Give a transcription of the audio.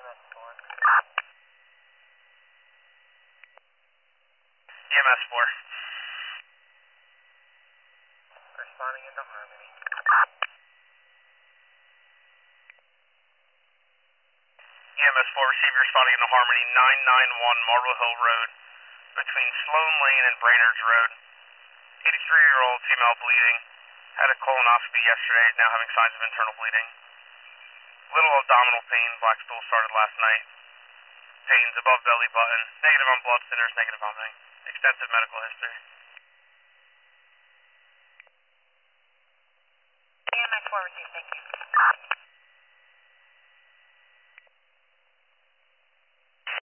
EMS 4. Responding into Harmony. EMS 4, receive your responding into Harmony, 991 Marble Hill Road, between Sloan Lane and Brainerd's Road. 83-year-old female bleeding. Had a colonoscopy yesterday, now having signs of internal bleeding. Little abdominal pain, black stool started last night. Pains above belly button, negative on blood thinners, negative vomiting. Extensive medical history. EMS 4 received, thank you.